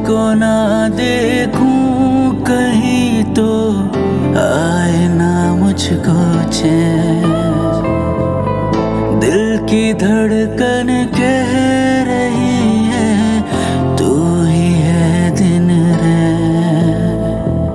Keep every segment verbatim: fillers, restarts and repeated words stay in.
तुझको ना देखूं कहीं तो आए ना मुझको चैन। दिल की धड़कन कह रही है तू ही है दिन रैन।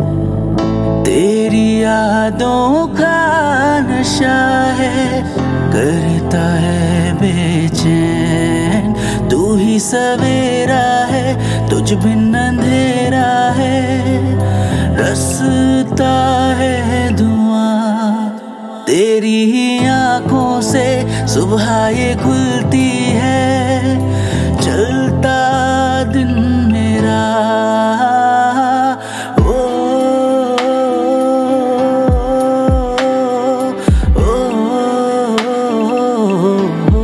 तेरी यादों का नशा है करता है बेचैन। तू ही सवेरा है तुझ बिन अंधेरा है, रसता है धुआं। तेरी ही आंखों से सुबह ये खुलती है, चलता दिन मेरा। ओ, ओ, ओ, ओ, ओ,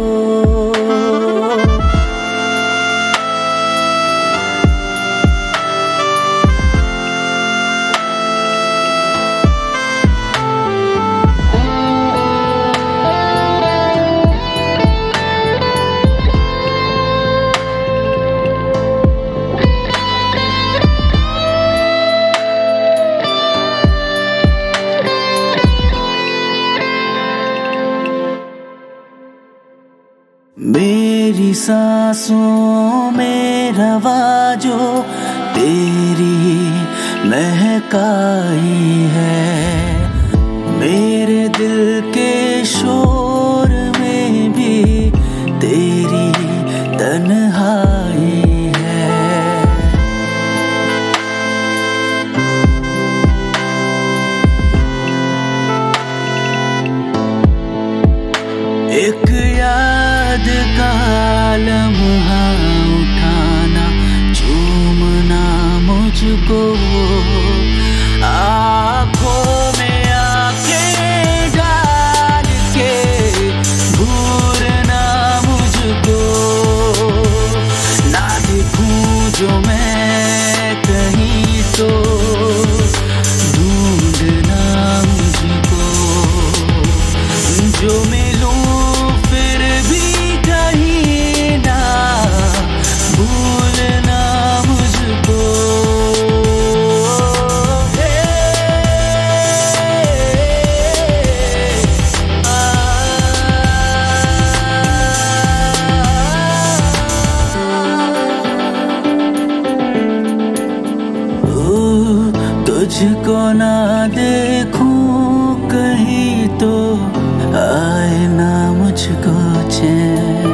मेरी सांसों में रवा जो तेरी महकाई है, मेरे दिल के शोर में भी तेरी तन्हाई है। एक याद का लम्हा उठाना, चूमना मुझको, आँखों में आँखें डाल के भूलना मुझको। ना दिखूं जो मैं कहीं तो ढूंढना मुझको, जो मिलूं फिर भी कहीं ना भूलना मुझको। हे, आ, ओ, तुझको ना देखूं कहीं तो आए ना मुझको चैन।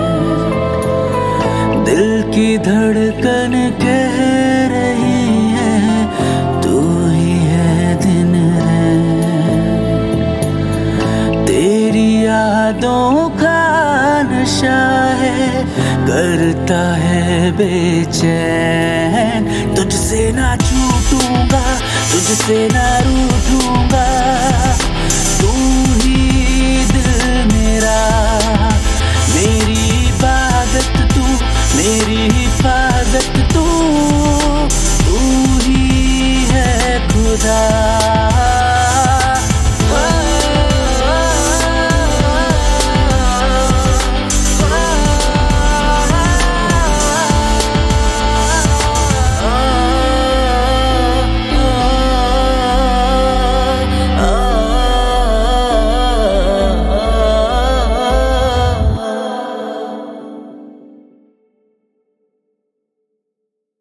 दिल की धड़कन कह रही है तू ही है दिन रैन। तेरी यादों का नशा है करता है बेचैन। तुझसे ना छूटूंगा, तुझसे ना रूठूंगा।